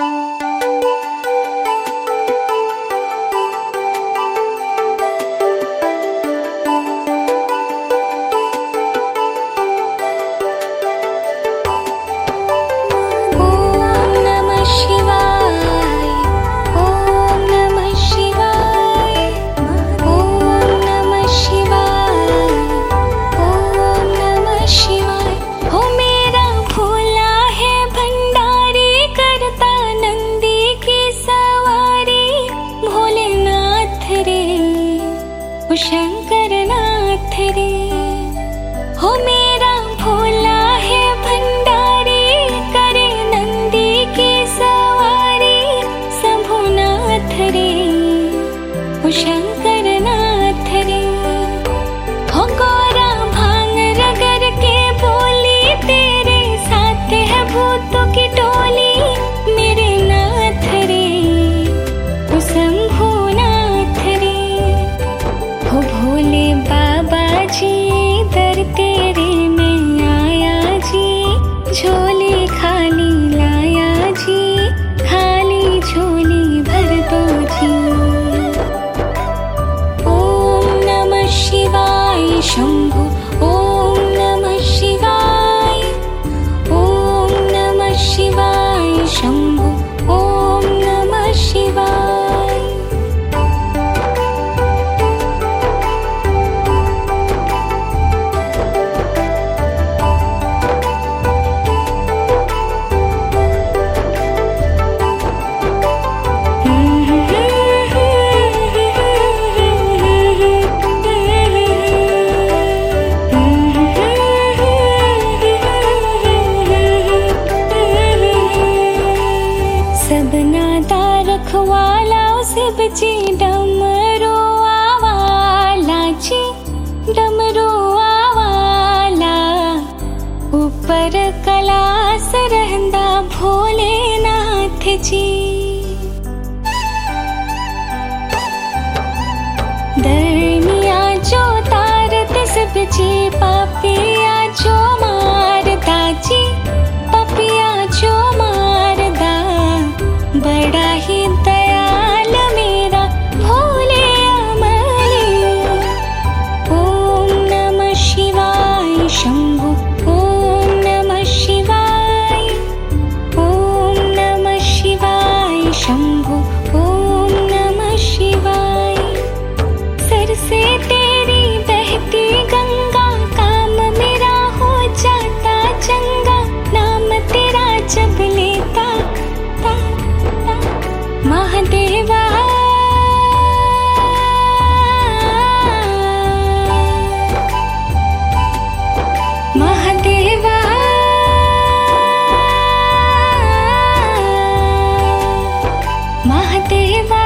शंकरनाथ रे, हो मेरा भोला है भंडारी, करे नंदी की सवारी। शंभुनाथ रे, हो शंकरनाथ रे, हो गौरा भांग रगर के बोली, तेरे साथ है भूतों की टोली। मेरे नाथ रे, हो शंभुनाथ रे, हो भोले बाबा जी, दर तेरे में आया जी। झोली खाली लाया जी, खाली झोली भर दो जी। ओम नमः शिवाय शंभु, ओम नमः शिवाय, ओम नमः शिवाय शंभु, ओम नमः शिवाय। सबनादा रखवाला शिव जी, डमरू आवाला जी, डमरू आवाला। ऊपर कैलाश रहंदा भोलेनाथ जी। धर्मिया जो तारत शिव जी, पापिया जो मारदा जी, पापिया जो मारदा। बड़ा ही दयाल मेरा भोले अमली। ओम नमः शिवाय शंभु, ओम नमः शिवाय, ओम नमः शिवाय शंभु, ओम नमः शिवाय। सर से तेरी बहती गंगा, काम मेरा हो जाता चंगा। नाम तेरा जब लेता महादेवा, महादेवा, महादेवा।